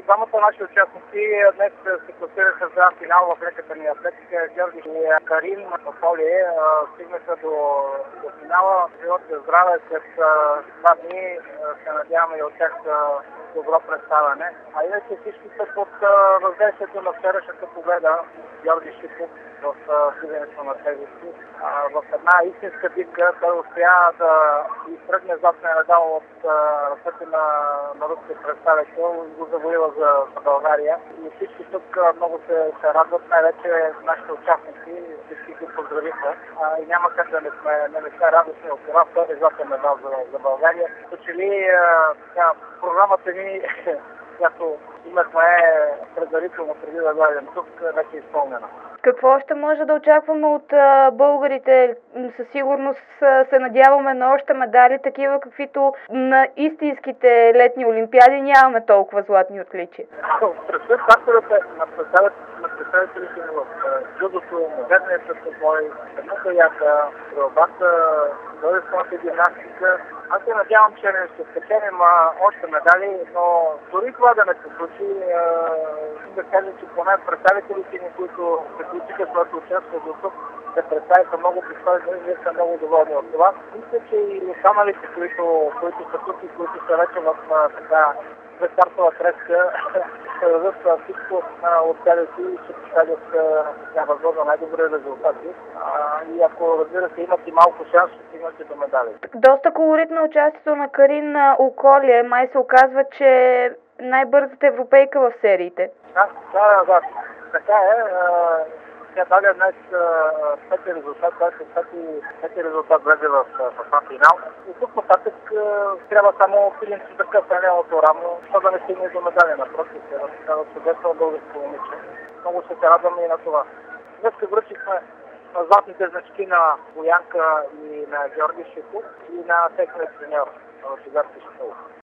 Двамата наши участници днес се класираха за финал в леката ни атлетика. Георги и Карин Маколие стигнаха до финала. Живот и здраве, след 2 дни се надяваме и от тях добро представяне. А иначе всички са под въздействието на вчерашната победа. Георги Шипов в влизането на тежести. В една истинска битка той успя да изтръгне златния медал от ръцете на руския представител и го завоюва за България. И всички тук много се радват, най-вече нашите участници, всички ги поздравиха. И няма как да не сме радостни от това втори златен медал за България. Точели програмата ни, която имахме предварително преди да дойдем тук, вече е изпълнена. Какво ще може да очакваме от българите? Със сигурност се надяваме на още медали, такива каквито на истинските летни олимпиади нямаме толкова златни отличия. Предстоят факторите на представителите в джудото, модерния състъбой, едностояка, стрелбата, дългосконната гимнастика. Аз се надявам, че ще спечелим още медали, но дори това да не се случи, да кажа, че поне представителите ни, които приключиха своето участие до тук, се представиха много пристойни, ние са много доволни от това. Мисля, че и останалите, които са тук и които са вече в стартова треска, ще дадат всичко от себе си и ще поставят възможно най-добри резултати. И ако, разбира се, имат и малко шанс, ще стигнат и до медали. Доста колоритно участието на Карин Околие. Май се оказва, че е най-бързата европейка в сериите. Да. Така е. Тя даде днес пети резултат, пети резултат влезе в финал. И тук нататък трябва само пиленци да къса нейното равно, за да не стигне до медали. Напротив, да чудесно българско момиче. Много ще се радваме и на това. Днес връчихме златните значки на Боянка и на Георги Шипов и на техния треньор, Лъчезар Шипов.